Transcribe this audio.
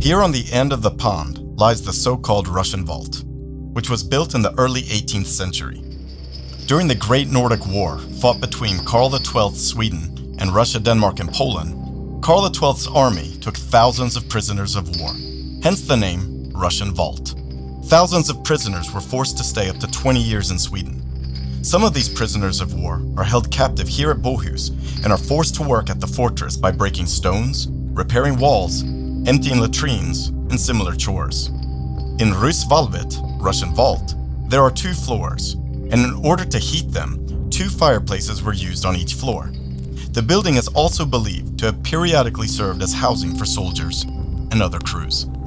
Here on the end of the pond lies the so-called Russian Vault, which was built in the early 18th century. During the Great Nordic War, fought between Karl XII's Sweden and Russia, Denmark, and Poland, Karl XII's army took thousands of prisoners of war, hence the name Russian Vault. Thousands of prisoners were forced to stay up to 20 years in Sweden. Some of these prisoners of war are held captive here at Bohus and are forced to work at the fortress by breaking stones, repairing walls, emptying latrines, and similar chores. In Ryssvalvet, Russian Vault, there are 2 floors, and in order to heat them, 2 fireplaces were used on each floor. The building is also believed to have periodically served as housing for soldiers and other crews.